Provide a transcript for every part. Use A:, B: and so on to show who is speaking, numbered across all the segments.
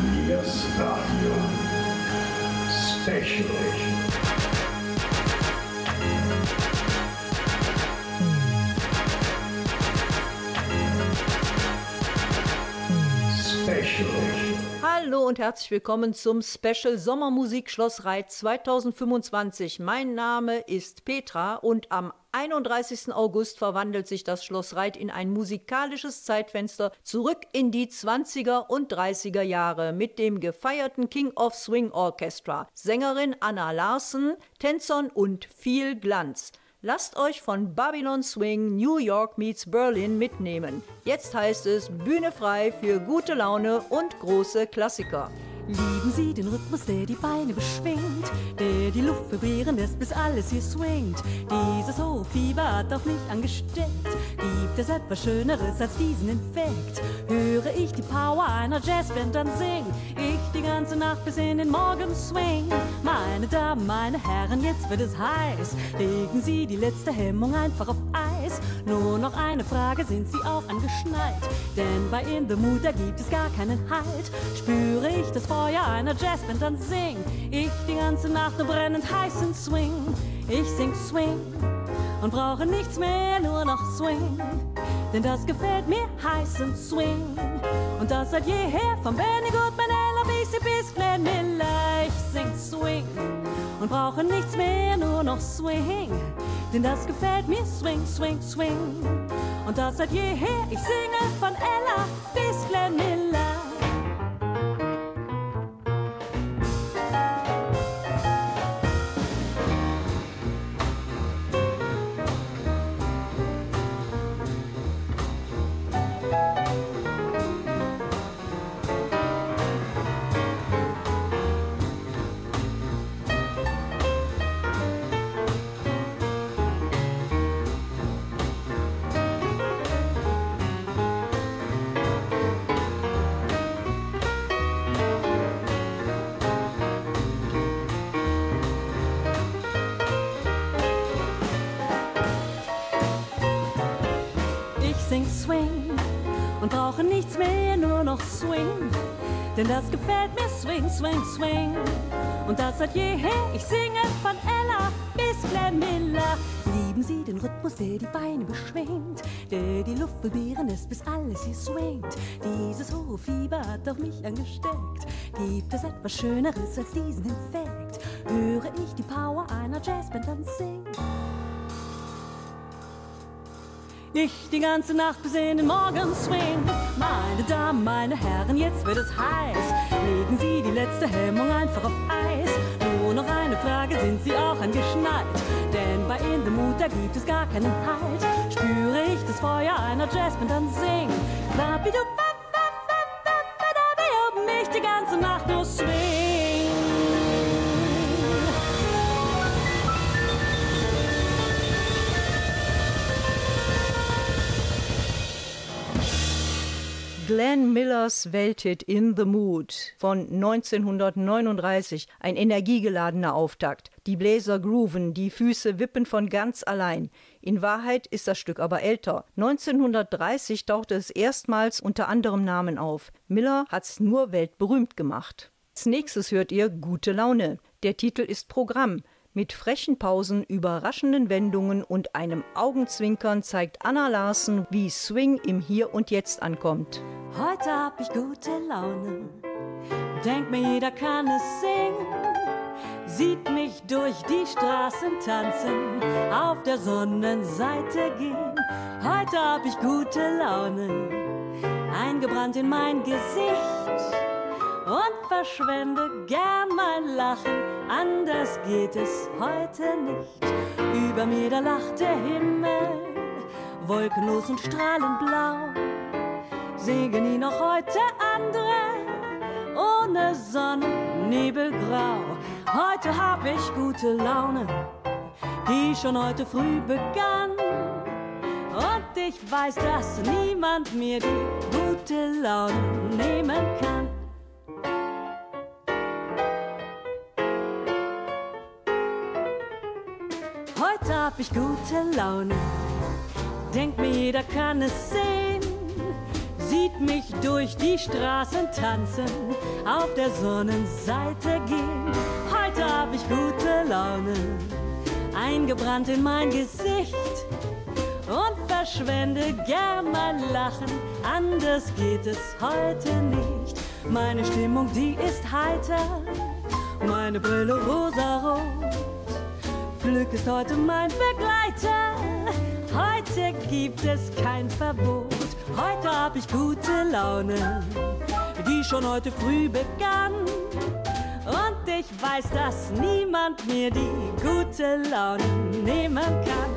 A: Elias Radio Special.
B: Hallo und herzlich willkommen zum Special Sommermusik Schloss Reit 2025. Mein Name ist Petra und am 31. August verwandelt sich das Schloss Reit in ein musikalisches Zeitfenster zurück in die 20er und 30er Jahre mit dem gefeierten King of Swing Orchestra, Sängerin Anna Larsen, Tänzern und viel Glanz. Lasst euch von Babylon Swing New York meets Berlin mitnehmen. Jetzt heißt es Bühne frei für gute Laune und große Klassiker.
C: Lieben Sie den Rhythmus, der die Beine beschwingt, der die Luft vibrieren lässt, bis alles hier swingt. Dieses hohe Fieber hat auch mich angesteckt. Gibt es etwas Schöneres als diesen Infekt? Höre ich die Power einer Jazzband, dann sing ich die ganze Nacht bis in den Morgenswing. Meine Damen, meine Herren, jetzt wird es heiß. Legen Sie die letzte Hemmung einfach auf Eis. Nur noch eine Frage, sind Sie auch angeschnallt? Denn bei In the Mood, da gibt es gar keinen Halt. Spüre ich das Feuer einer Jazzband, dann sing ich die ganze Nacht nur brennend heißen Swing. Ich sing Swing und brauche nichts mehr, nur noch Swing. Denn das gefällt mir, heißen Swing. Und das seit jeher, von Benny Goodman, Ella Beastie bis Glenn Miller. Ich sing Swing und brauche nichts mehr, nur noch Swing. Denn das gefällt mir, Swing, Swing, Swing. Und das seit jeher, ich singe von Ella bis Glenn Miller. Und brauche nichts mehr, nur noch Swing. Denn das gefällt mir, Swing, Swing, Swing. Und das seit jeher, ich singe von Ella bis Glenn Miller. Lieben Sie den Rhythmus, der die Beine beschwingt, der die Luft vibrieren lässt, bis alles hier swingt. Dieses hohe Fieber hat auch mich angesteckt. Gibt es etwas Schöneres als diesen Infekt? Höre ich die Power einer Jazzband, dann sing ich die ganze Nacht bis in den Morgenswing. Meine Damen, meine Herren, jetzt wird es heiß. Legen Sie die letzte Hemmung einfach auf Eis. Nur noch eine Frage, sind Sie auch angeschnallt? Denn bei In the Mood, da gibt es gar keinen Halt. Spüre ich das Feuer einer Jazzband, dann sing mich die ganze Nacht nur swing.
B: Glenn Millers Welthit In the Mood von 1939, ein energiegeladener Auftakt. Die Bläser grooven, die Füße wippen von ganz allein. In Wahrheit ist das Stück aber älter. 1930 tauchte es erstmals unter anderem Namen auf. Miller hat's nur weltberühmt gemacht. Als nächstes hört ihr Gute Laune. Der Titel ist Programm. Mit frechen Pausen, überraschenden Wendungen und einem Augenzwinkern zeigt Anna Larsen, wie Swing im Hier und Jetzt ankommt.
C: Heute hab ich gute Laune, denk mir, jeder kann es singen. Sieht mich durch die Straßen tanzen, auf der Sonnenseite gehen. Heute hab ich gute Laune, eingebrannt in mein Gesicht. Und verschwende gern mein Lachen, anders geht es heute nicht. Über mir da lacht der Himmel, wolkenlos und strahlend blau. Singen ihn noch heute andere, ohne Sonnennebelgrau. Heute hab ich gute Laune, die schon heute früh begann. Und ich weiß, dass niemand mir die gute Laune nehmen kann. Heute hab ich gute Laune, denk mir, jeder kann es sehen. sieht mich durch die Straßen tanzen, auf der Sonnenseite gehen. Heute hab ich gute Laune, eingebrannt in mein Gesicht und verschwende gern mein Lachen, anders geht es heute nicht. Meine Stimmung, die ist heiter, meine Brille rosarot. Glück ist heute mein Begleiter, heute gibt es kein Verbot. Heute hab ich gute Laune, die schon heute früh begann. Und ich weiß, dass niemand mir die gute Laune nehmen kann.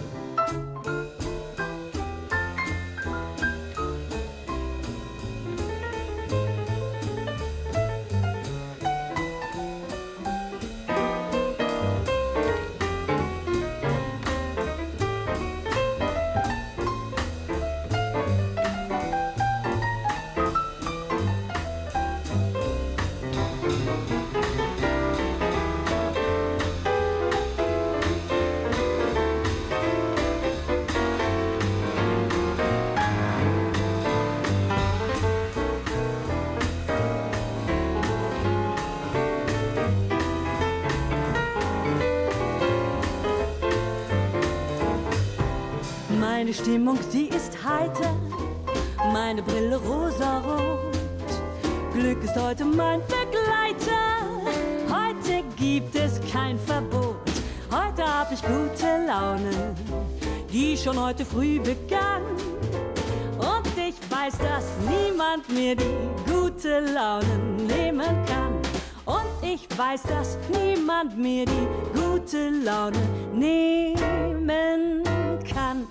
C: Meine Stimmung, die ist heiter, meine Brille rosarot. Glück ist heute mein Begleiter, heute gibt es kein Verbot. Heute hab ich gute Laune, die schon heute früh begann. Und ich weiß, dass niemand mir die gute Laune nehmen kann. Und ich weiß, dass niemand mir die gute Laune nehmen kann.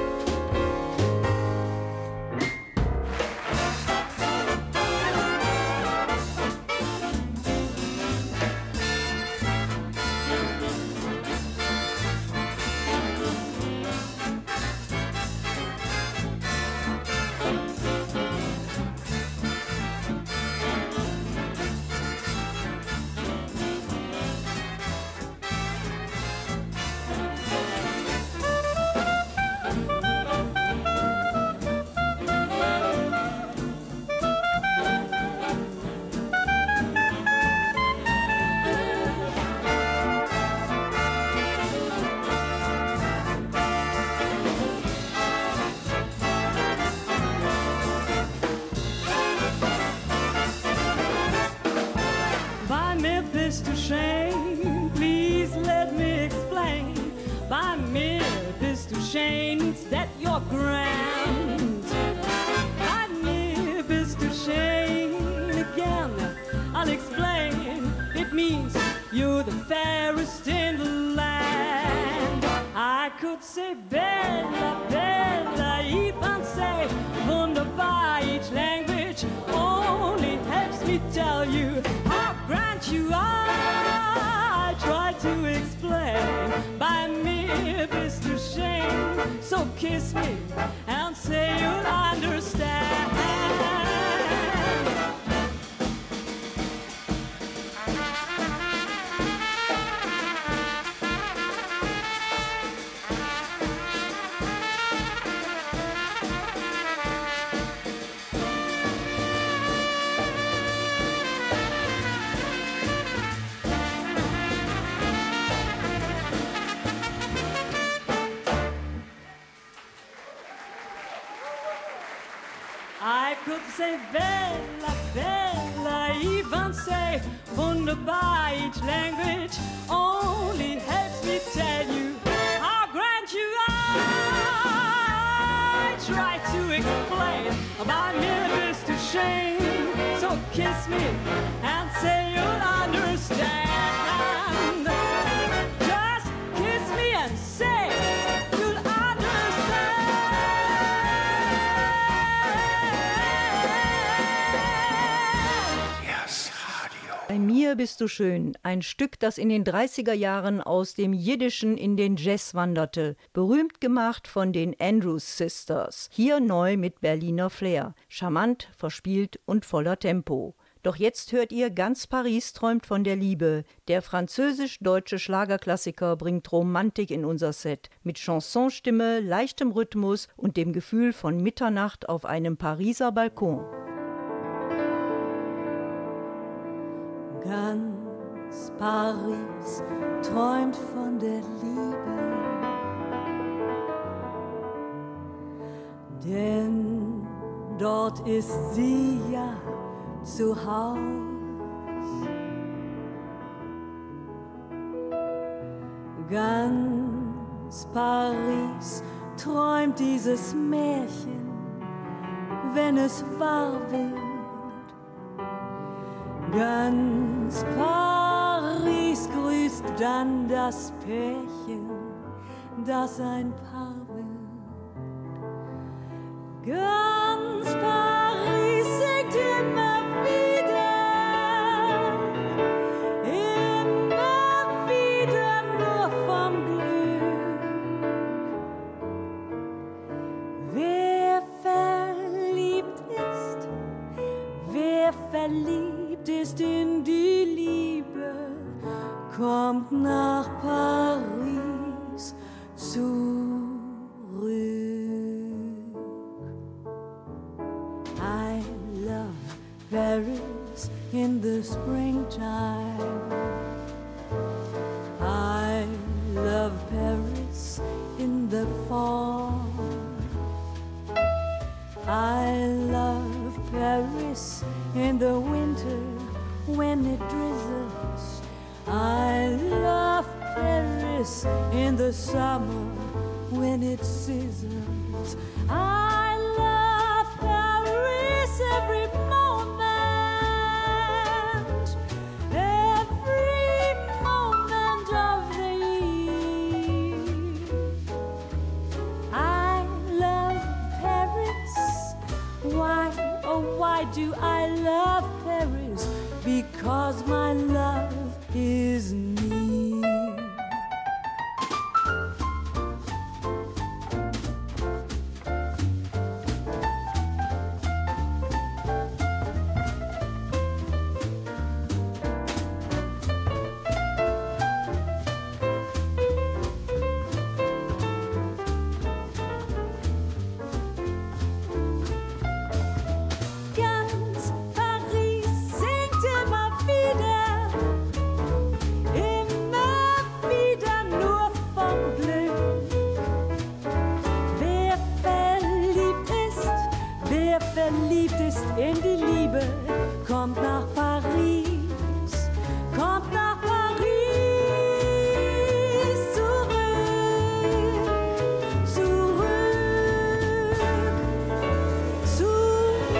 C: Bist du Shane? Please let me explain. Bei mir bist du Shane, it's that you're grand. Bei mir bist du Shane again. I'll explain. It means you're the fairest in the land. I could say Bella, Bella, even say wunderbar. Each language only helps me tell you how grand you are. I try to explain. Bei mir bist du Shane, so kiss me and say you'll understand. I could say Bella, Bella, even say wunderbar. Each language only helps me tell you how grand you are. I try to explain about me bist du Shane, so kiss me and say you'll understand. Just kiss me and say you'll understand.
B: Bei mir bist du schön, ein Stück, das in den 30er Jahren aus dem Jiddischen in den Jazz wanderte, berühmt gemacht von den Andrews Sisters, hier neu mit Berliner Flair, charmant, verspielt und voller Tempo. Doch jetzt hört ihr Ganz Paris träumt von der Liebe. Der französisch-deutsche Schlagerklassiker bringt Romantik in unser Set. Mit Chansonstimme, leichtem Rhythmus und dem Gefühl von Mitternacht auf einem Pariser Balkon.
C: Ganz Paris träumt von der Liebe, denn dort ist sie ja zu Haus. Ganz Paris träumt dieses Märchen, wenn es wahr wird. Ganz Paris grüßt dann das Pärchen, das ein Paar wird. Ganz Paris singt immer wieder nur vom Glück. Wer verliebt ist in die Liebe, kommt nach Paris zurück. I love Paris in the springtime. I love Paris in the fall. I love Paris in the winter when it drizzles. I love Paris in the summer when it sizzles. I love Paris every moment of the year. I love Paris. Why, oh why do I love Paris? Because my love is near. Verliebt ist in die Liebe, kommt nach Paris, kommt nach Paris zurück, zurück, zurück.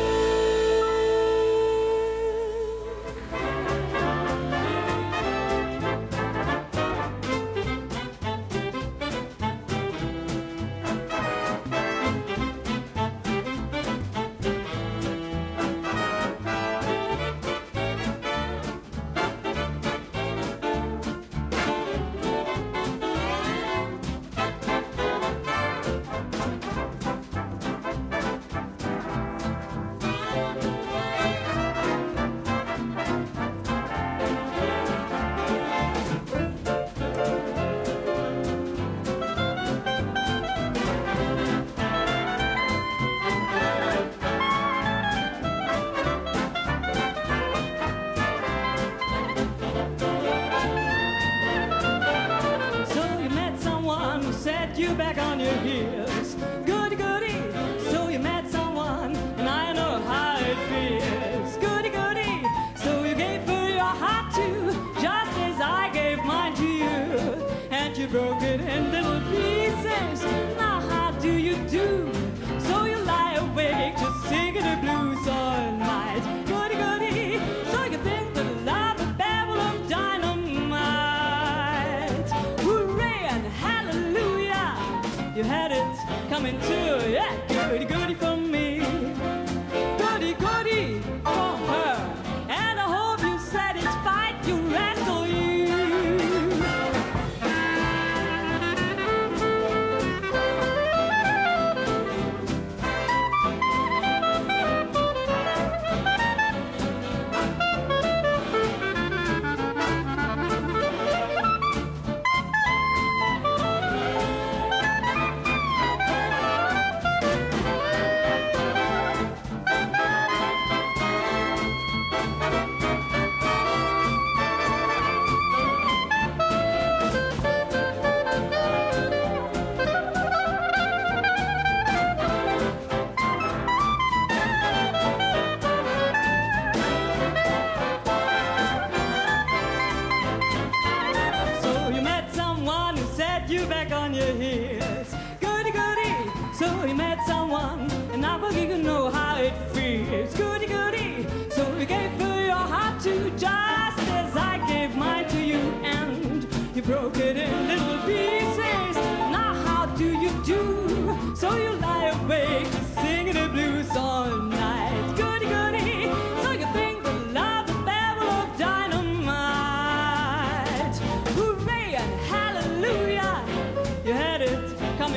C: Set you back on your heels. Goody, goody. So you met someone, and I know how it feels. Goody, goody. So you gave her your heart too, just as I gave mine to you. And you broke it in little pieces. Now how do you do? So you lie awake just singing the blues all night. Goody, goody. So you think that love a babble of dynamite. Hooray and hallelujah. You had it coming too, yeah, goody, goody for me, goody, goody for her, and I hope you satisfied your rascal you.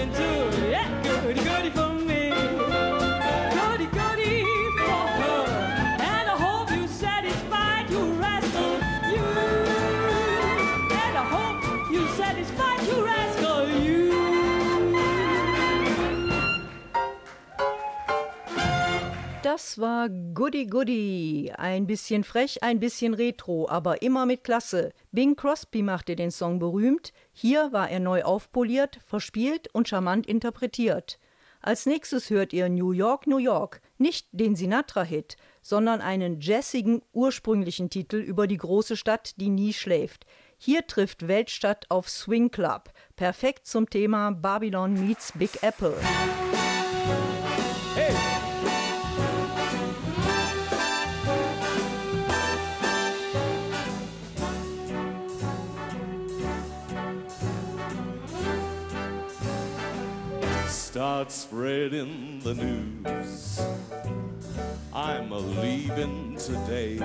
C: going to, yeah, goody goody for me, goody goody for her, and I hope you satisfied your rascal, you, and I hope you satisfied your rascal, you.
B: Das war Goody Goody. Ein bisschen frech, ein bisschen retro, aber immer mit Klasse. Bing Crosby machte den Song berühmt. Hier war er neu aufpoliert, verspielt und charmant interpretiert. Als nächstes hört ihr New York, New York. Nicht den Sinatra-Hit, sondern einen jazzigen, ursprünglichen Titel über die große Stadt, die nie schläft. Hier trifft Weltstadt auf Swing Club. Perfekt zum Thema Babylon meets Big Apple.
A: Hey! Start spreading the news. I'm a-leaving today.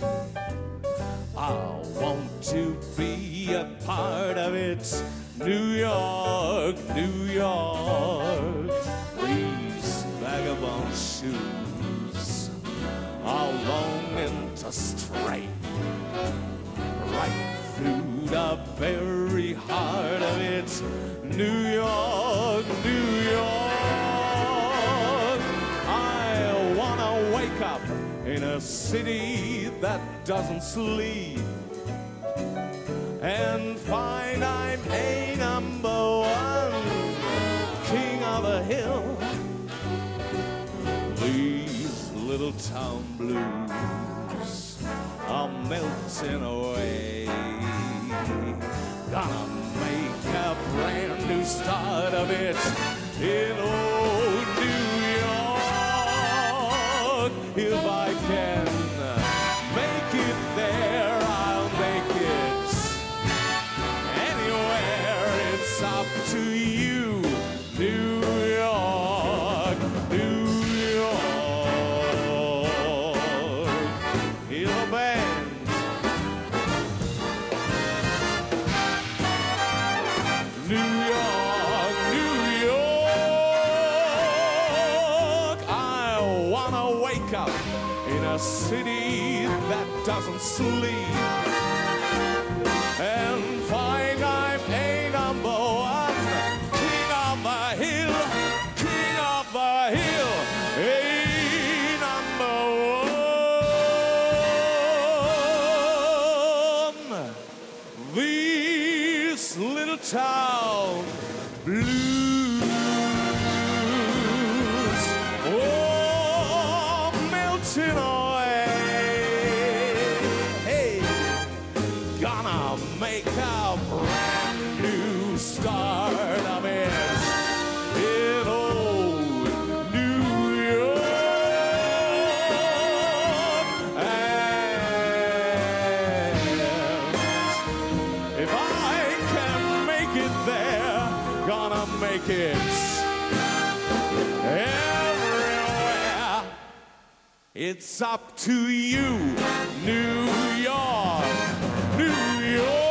A: I want to be a part of it. New York, New York. These vagabond shoes are longing to stray right through the very heart of it. New York, New York. I wanna wake up in a city that doesn't sleep and find I'm a number one king of the hill. These little town blues are melting away. Gonna make a brand new start of it in old New York. If I can make it there, I'll make it anywhere. It's up to you, New York, New York. Hear the band. New York, New York. I wanna wake up in a city that doesn't sleep and find I'm a number one king of the hill, king of the hill, a number one. These little town blues, oh, melting away. Hey, gonna make a brand new start of it in old New York. And if I can make it there, gonna make it everywhere. It's up to you, New York, New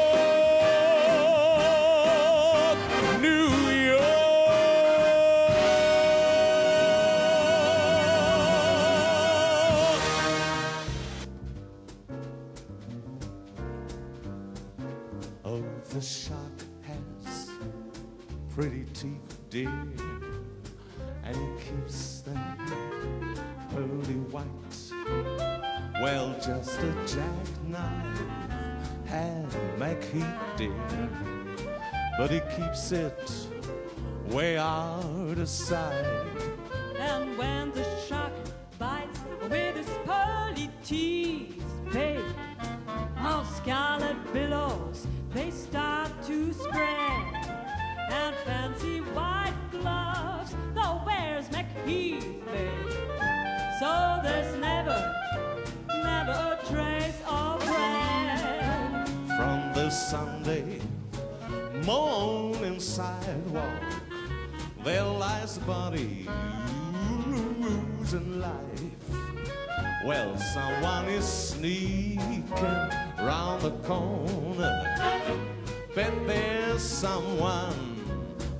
A: York, New York. Oh, the shark has pretty teeth, dear, and he keeps them pearly white. Well, just a jackknife and McHeath, dear, but he keeps it way out of sight.
C: And when the shark bites with his pearly teeth, babe, all scarlet billows, they start to spread. And fancy white gloves, thou wears McHeath, babe. So there's never a trace of red.
A: From the Sunday morning sidewalk, there lies a body losing life. Well, someone is sneaking round the corner. Bet there's someone back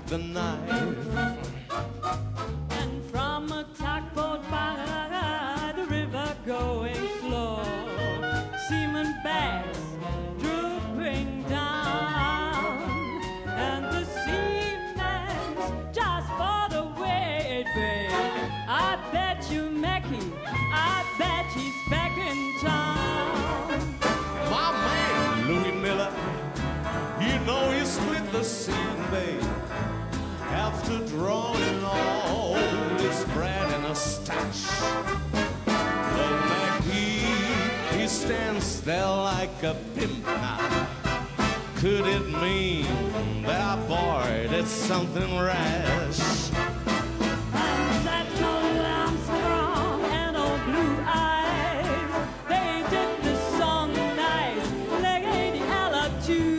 A: the knife.
C: And from a tugboat by the river going slow, seaman bags drooping down, and the seaman's just for the way it went. I bet you Mackie, I bet he's back in town.
A: My man, Louis Miller, you know he split the scene, babe, after drawing all his bread in a stash. But Mackie, he stands there like a pimp now. Could it mean that I boy did something rash?
C: And that old Armstrong and old Blue Eyes, they did the song nice, Lady Ella too.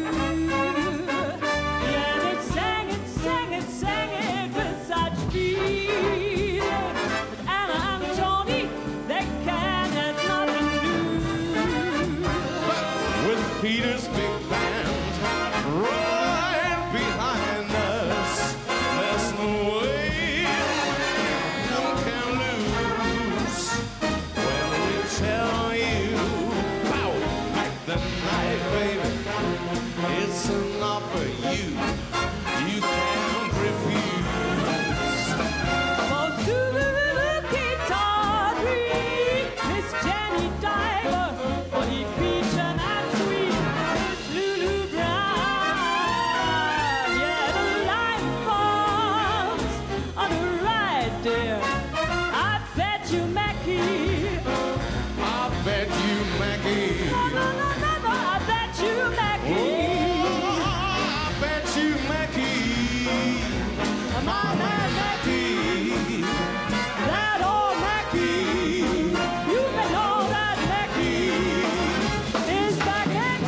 C: Yeah, they sang it, sang it, sang it with such feeling. But Anna and Tony, they can't have nothing to do.
A: But with Peter's big band right behind us, there's no way one can lose. When we tell you, pow, like the night, baby, it's an offer you can't refuse.
C: For Suzuki Tawdry, Miss Jenny Diver, for the Peach and Sweet, Miss Lulu Brown. Yeah, the light forms on the right there. I bet you Mackie.
A: I bet you, Mackie.
C: No, I bet you Mackie.
A: Oh, I bet you, Mackie.
C: My man
A: Mackie.
C: that old Mackie. You may know that Mackie is back in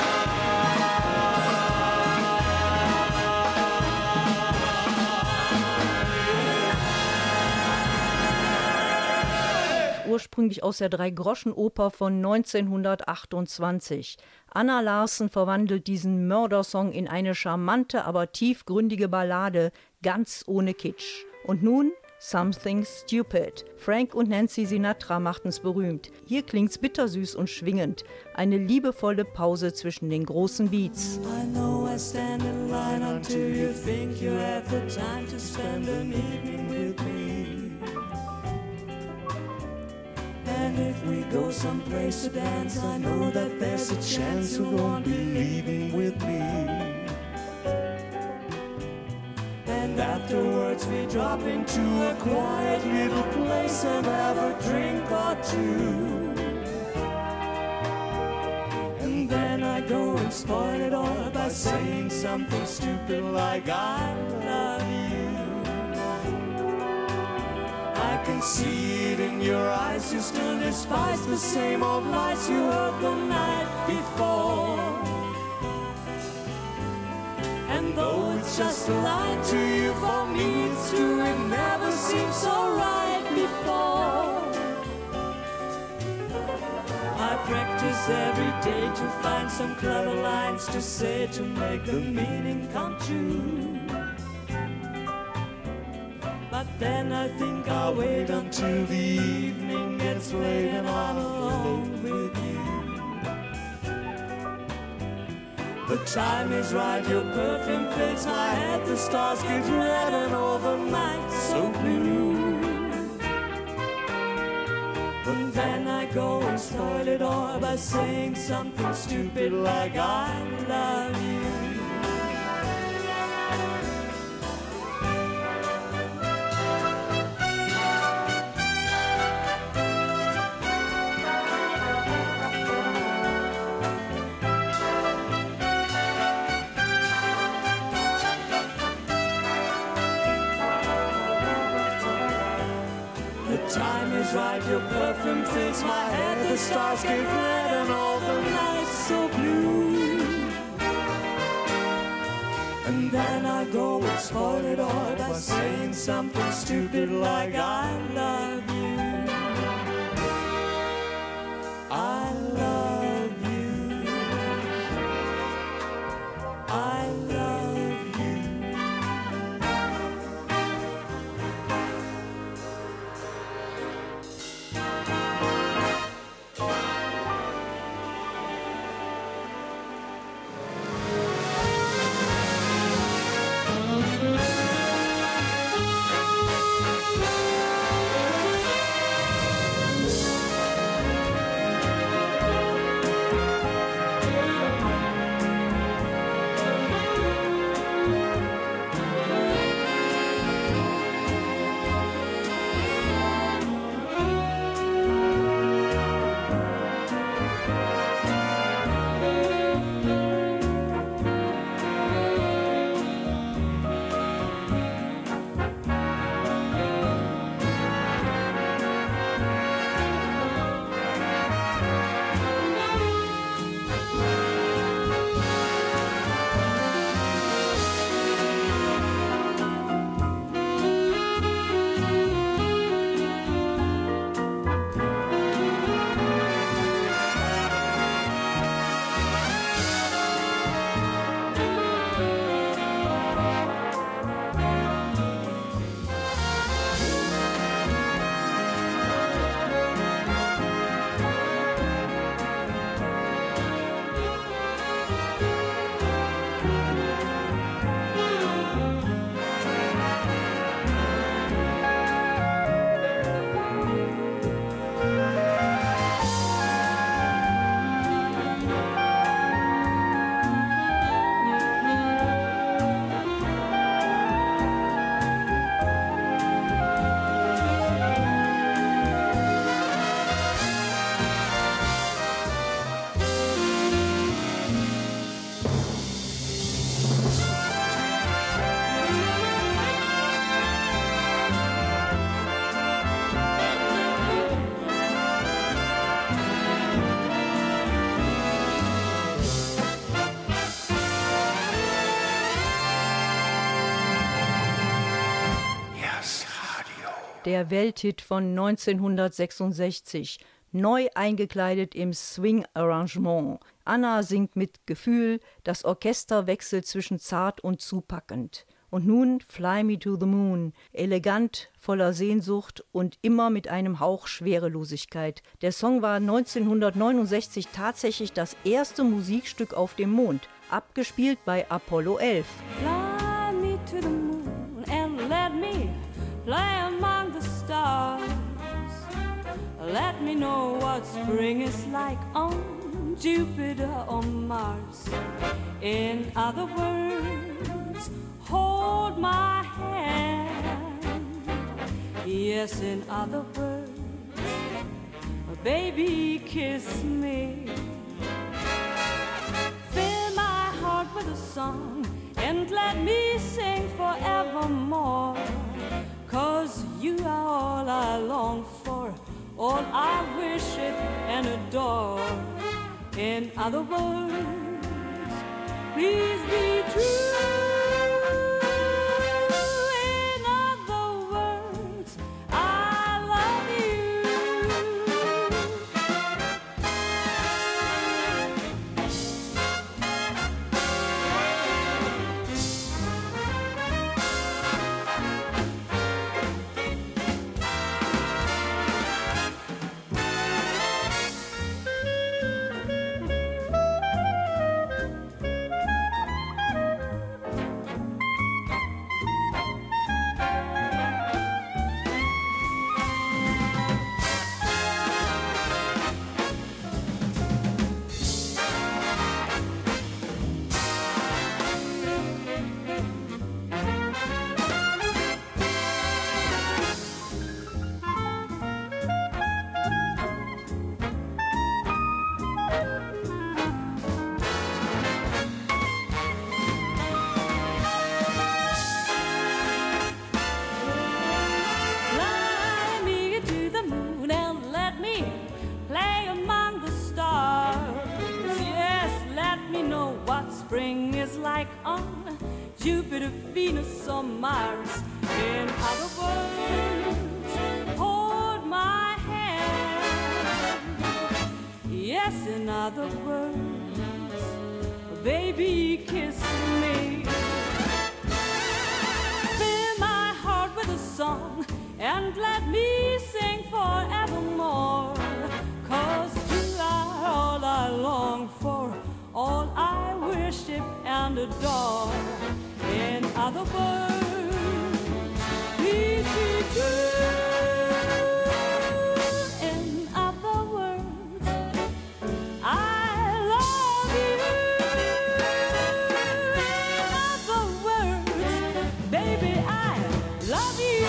B: Ursprünglich aus der Drei-Groschen-Oper von 1928. Anna Larsen verwandelt diesen Mördersong in eine charmante, aber tiefgründige Ballade, ganz ohne Kitsch. Und nun Something Stupid. Frank und Nancy Sinatra machten's berühmt. Hier klingt's bittersüß und schwingend. Eine liebevolle Pause zwischen den großen Beats.
D: I know I stand in line until you think you have the time to spend an evening with me. And if we go someplace to dance, I know that there's a chance you won't be leaving with me. And afterwards we drop into a quiet little place and have a drink or two. And then I go and spoil it all by saying something stupid like I love you. I can see it in your eyes, you still despise the same old lies you heard the night before. And though it's just a lie to you, for me it's true, it never seemed so right before. I practice every day to find some clever lines to say to make the meaning come true. But then I think I'll wait until the evening gets late and I'm alone with you. The time is right, your perfume fills my head, the stars get red and all the night so blue. But then I go and spoil it all by saying something stupid like I love you. Time is right, your perfume fills my head, the stars get red and all the nights so blue. And then I go and spoil it all by saying something stupid like I love you. I love you. I love you.
B: der Welthit von 1966, neu eingekleidet im Swing-Arrangement. Anna singt mit Gefühl, das Orchester wechselt zwischen zart und zupackend. Und nun Fly Me to the Moon, elegant, voller Sehnsucht und immer mit einem Hauch Schwerelosigkeit. Der Song war 1969 tatsächlich das erste Musikstück auf dem Mond, abgespielt bei Apollo 11.
C: Fly me to the moon and let me play among the stars. Let me know what spring is like on Jupiter or Mars. In other words, hold my hand. Yes, in other words, baby, kiss me. Fill my heart with a song and let me sing forevermore. 'Cause you are all I long for, all I worship and adore. In other words, please be true. In other words, I love you. Fly me to the moon and let me play among the stars. Yes, let me know what spring is like on Jupiter, Venus, or Mars. In other words, hold my hand. Yes, in other words, baby, kiss me. Fill my heart with a song and let me sing forevermore. 'Cause you are all I long for, all I worship and adore. In other words, please be true. In other words, I love you. In other words, baby, I love you.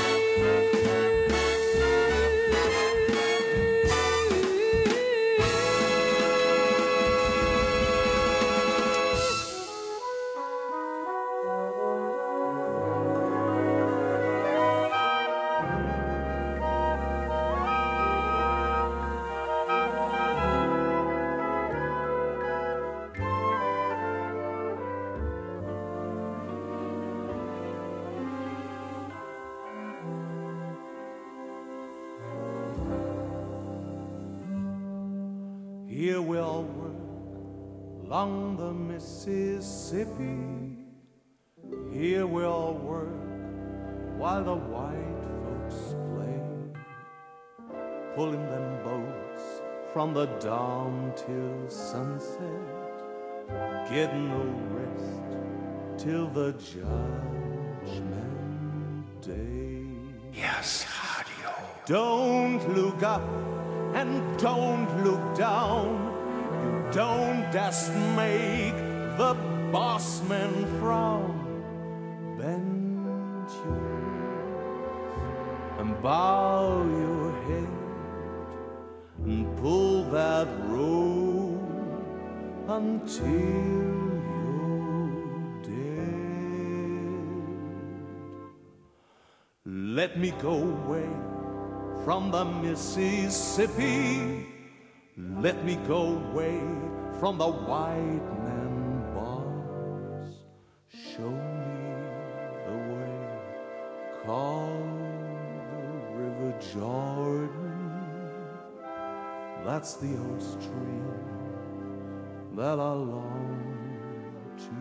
A: Here we'll work along the Mississippi. Here we'll work while the white folks play, pulling them boats from the dawn till sunset, getting no rest till the judgment day.
E: Yes, radio.
A: Don't look up and don't look down. You don't just make the boss man frown. Bend your ears and bow your head and pull that rope until you're dead. Let me go away from the Mississippi. Let me go away from the white man boss. Show me the way called the river. Jordan, that's the old stream that I long to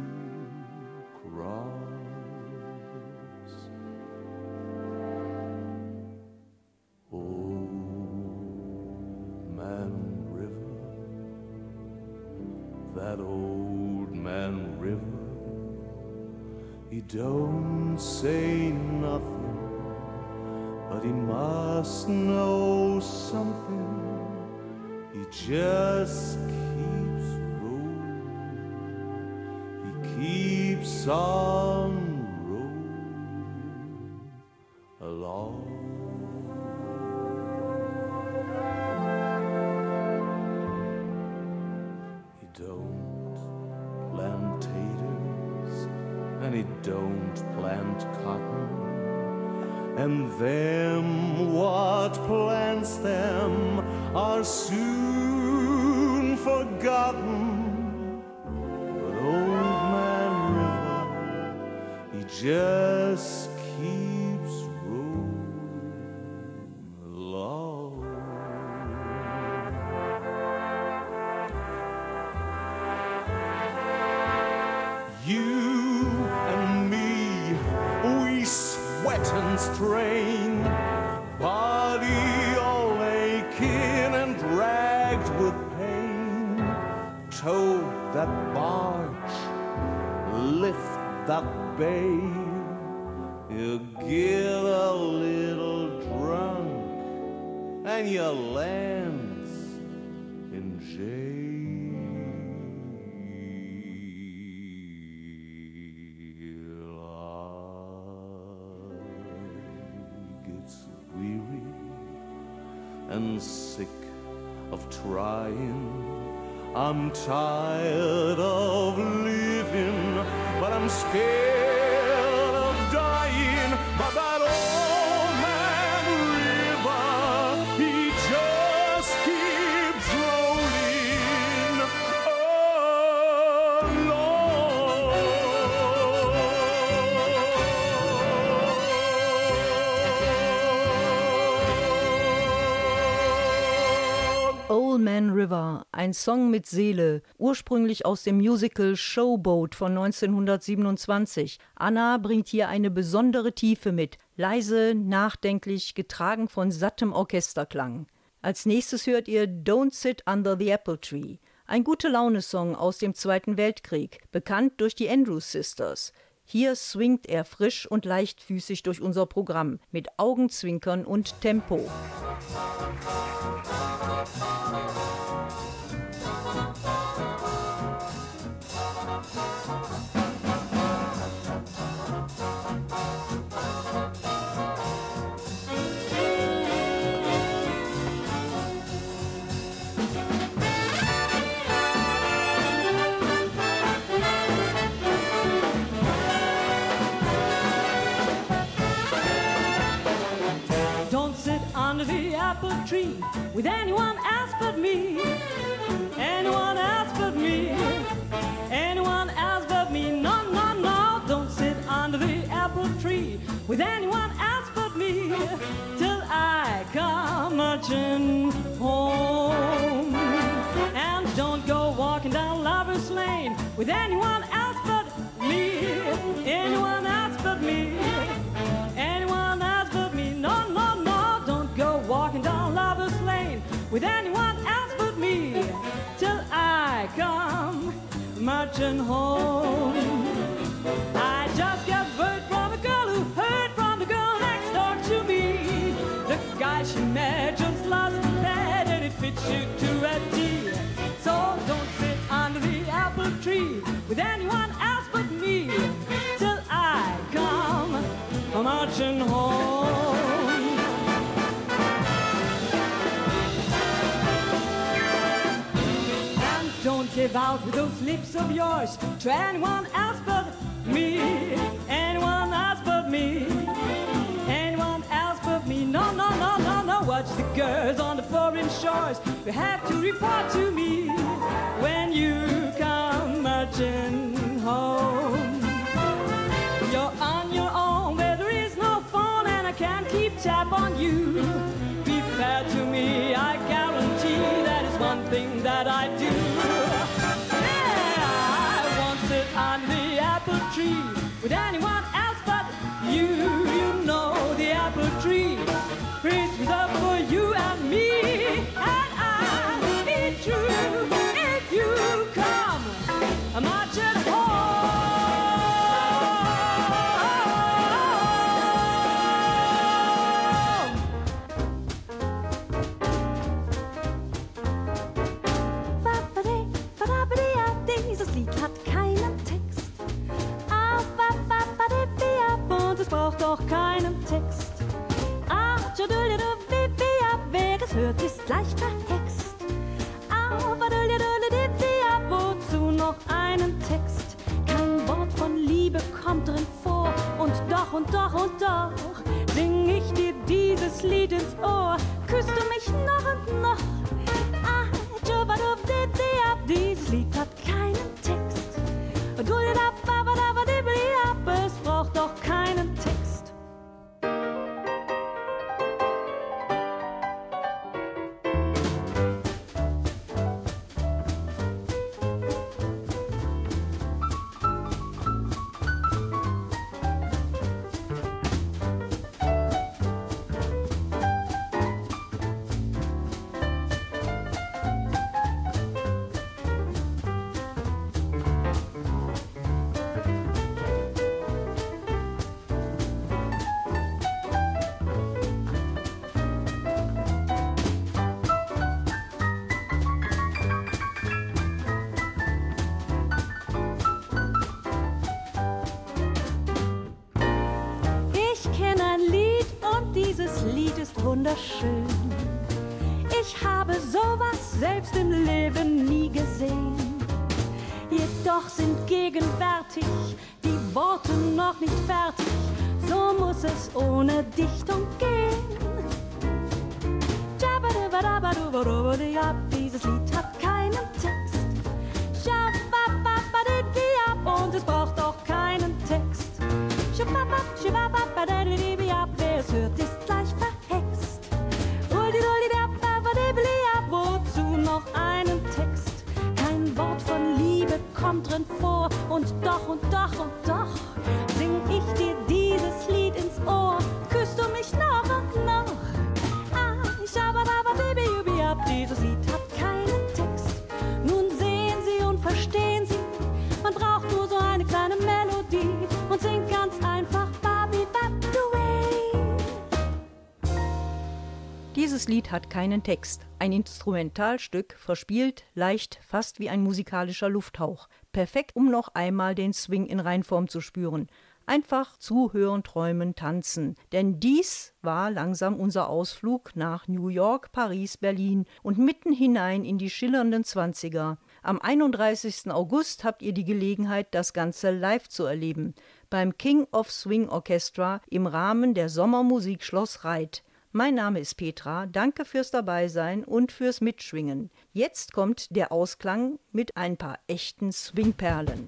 A: cross. Old Man River, that old man river, he don't say nothing, but he must know something. He just keeps rolling, he keeps on rolling along. He don't plant taters and he don't plant cotton, and them what plants them are soon forgotten. But old man River, he just keeps rolling along. You and me, we sweat and strain, body all aching and dragged with pain. Tow that barge, lift that bay, you get a little drunk and you lands in jail. Weary and sick of trying, I'm tired of living, but I'm scared of dying. But that old man River, he just keeps rolling along.
B: Old Man River, ein Song mit Seele, ursprünglich aus dem Musical Showboat von 1927. Anna bringt hier eine besondere Tiefe mit, leise, nachdenklich, getragen von sattem Orchesterklang. Als nächstes hört ihr Don't Sit Under the Apple Tree, ein Gute-Laune-Song aus dem Zweiten Weltkrieg, bekannt durch die Andrews Sisters. Hier swingt er frisch und leichtfüßig durch unser Programm, mit Augenzwinkern und Tempo.
C: Under the apple tree with anyone else but me. Anyone else but me. Anyone else but me. No, no, no, don't sit under the apple tree with anyone else but me till I come marching home. And don't go walking down Lover's Lane with anyone else but me. Anyone else but me. Anyone else but me. No, no, no. Walking down Lover's Lane with anyone else but me till I come marching home. I just got word from a girl who heard from the girl next door to me. The guy she met just lost a pet and it fits you to a T. So don't sit under the apple tree with anyone else but me till I come marching home. Don't give out with those lips of yours to anyone else but me. Anyone else but me. Anyone else but me. No, no, no, no, no. Watch the girls on the foreign shores. You have to report to me when you come marching home. You're on your own where there is no phone and I can't keep tap on you. Be fair to me, I guarantee that is one thing that I do. Yeah, I won't sit under the apple tree with anyone else but you. You know the apple tree is up for you and me, and I'll be true if you come marching home. Dieses Lied hat keinen Text. Und es braucht auch keinen Text. Wer es hört, ist gleich verhext. Wozu noch einen Text? Kein Wort von Liebe kommt drin vor. Und doch, und doch, und doch sing ich dir dieses Lied ins Ohr. Küsst du mich noch und noch? Dieses Lied hat keinen Text. Es braucht doch keinen Text. Wunderschön. Ich habe sowas selbst im Leben nie gesehen. Jedoch sind gegenwärtig die Worte noch nicht fertig. So muss es ohne Dichtung gehen. Dieses Lied hat keinen Text. Und es braucht auch keinen Text. Wer es hört, ist gleich verhext. Wozu noch einen Text? Kein Wort von Liebe kommt drin vor. Und doch, und doch, und doch sing ich dir dieses Lied ins Ohr. Küsst du mich noch und noch? Dieses Lied hat keinen Text. Nun sehen Sie und verstehen Sie, man braucht nur so eine kleine Melodie und singt ganz einfach Babi Baduay.
B: Dieses Lied hat keinen Text. Ein Instrumentalstück, verspielt, leicht, fast wie ein musikalischer Lufthauch. Perfekt, um noch einmal den Swing in Reinform zu spüren. Einfach zuhören, träumen, tanzen. Denn dies war langsam unser Ausflug nach New York, Paris, Berlin und mitten hinein in die schillernden 20er. Am 31. August habt ihr die Gelegenheit, das Ganze live zu erleben. Beim King of Swing Orchestra im Rahmen der Sommermusik Schloss Reit. Mein Name ist Petra, danke fürs Dabeisein und fürs Mitschwingen. Jetzt kommt der Ausklang mit ein paar echten Swingperlen.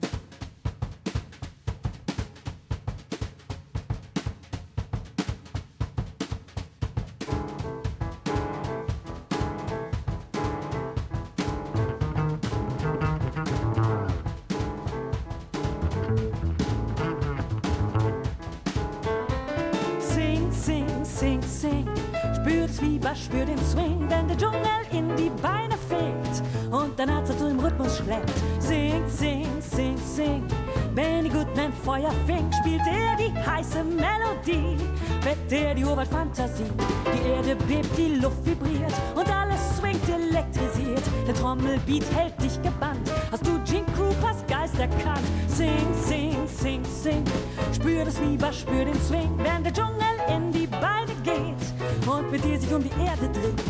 C: Spür den Swing, wenn der Dschungel in die Beine fegt und dein Herz zu dem Rhythmus schlägt. Sing, sing, sing, sing. Benny Goodman Feuer fing, spielt er die heiße Melodie, weckt er die Urwaldfantasie. Die Erde bebt, die Luft vibriert und alles swingt elektrisiert. Der Trommelbeat hält dich gebannt. Hast du Gene Coopers Geist erkannt? Sing, sing, sing, sing. Spür das Fieber, spür den Swing, wenn der Dschungel in die Beine geht und mit dir sich um die Erde dreht.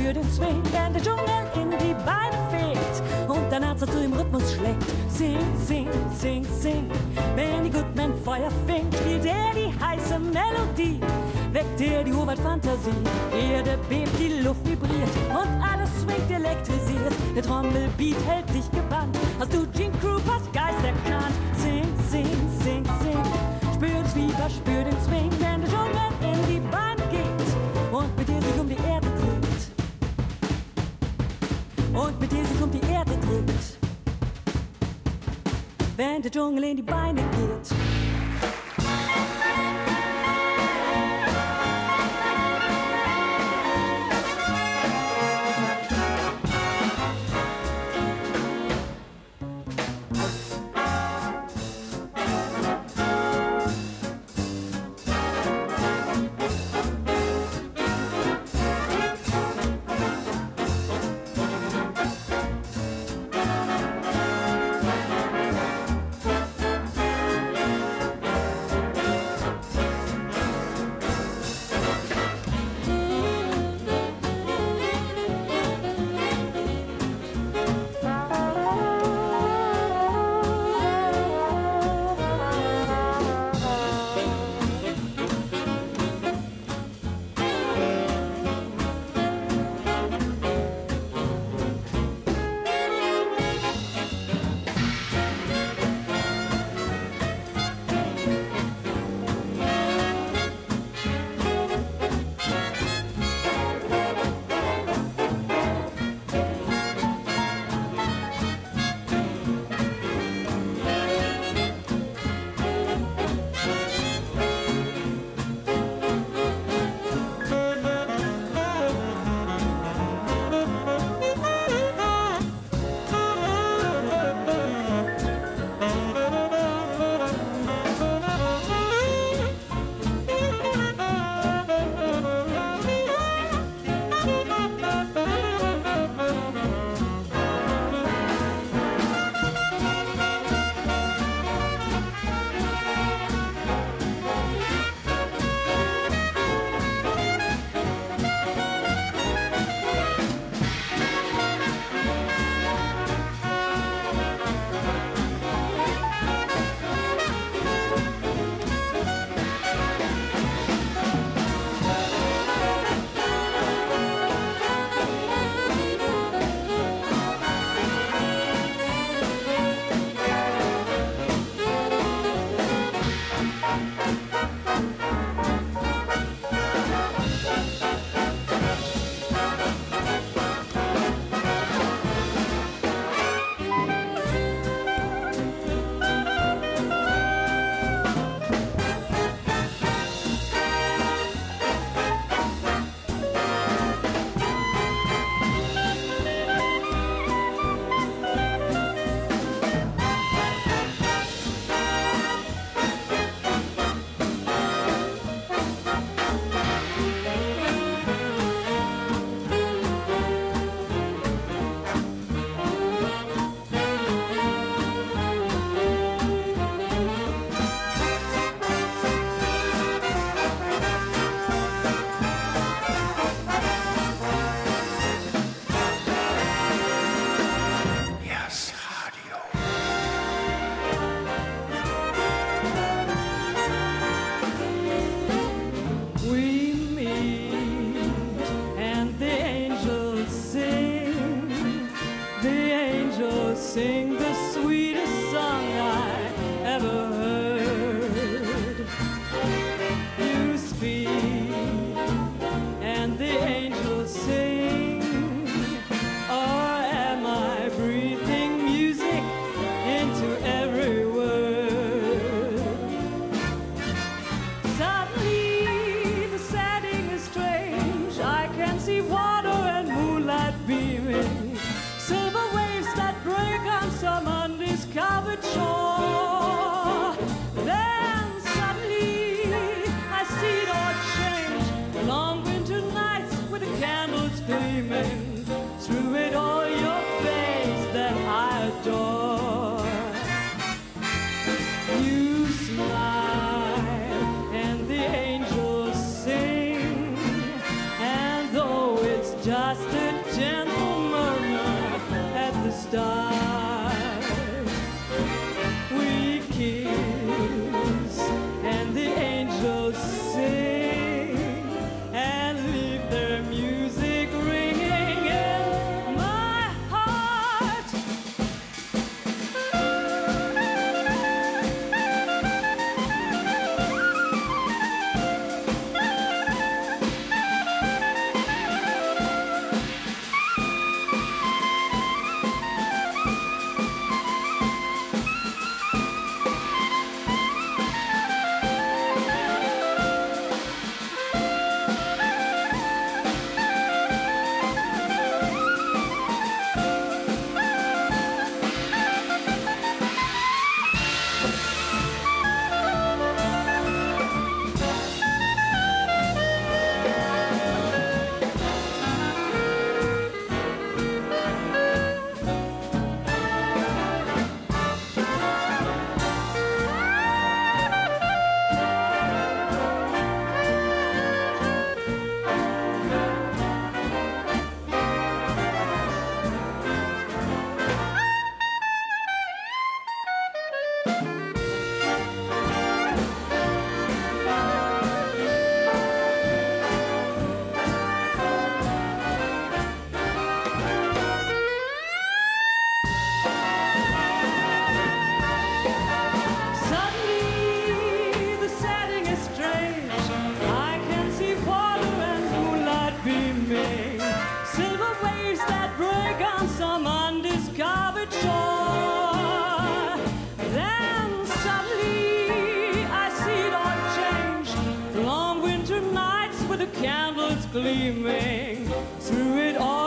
C: spür den Swing, wenn der Dschungel in die Beine fegt und dein Herz dazu im Rhythmus schlägt. Sing, sing, sing, sing. Benny Goodman Feuer fängt, spielt er die heiße Melodie, weckt er die Urwaldfantasie. Erde bebt, die Luft vibriert und alles swingt elektrisiert. Der Trommelbeat hält dich gebannt, hast du Gene Krupas Geist erkannt. Sing, sing, sing, sing. Spür das Fieber, spür den Swing, wenn der Dschungel in die Beine geht und mit dir sich um die Erde dreht. Und mit dir sich um die Erde dreht. Wenn der Dschungel in die Beine geht. It's
D: just a gentle murmur at the start. We kiss and the angels sing and leave their music ringing in my heart. Suddenly the setting is strange. I can see water and moonlight beaming, silver waves that break on some undiscovered shore. Then suddenly I see it all change. Long winter nights with the candles gleaming. Through it all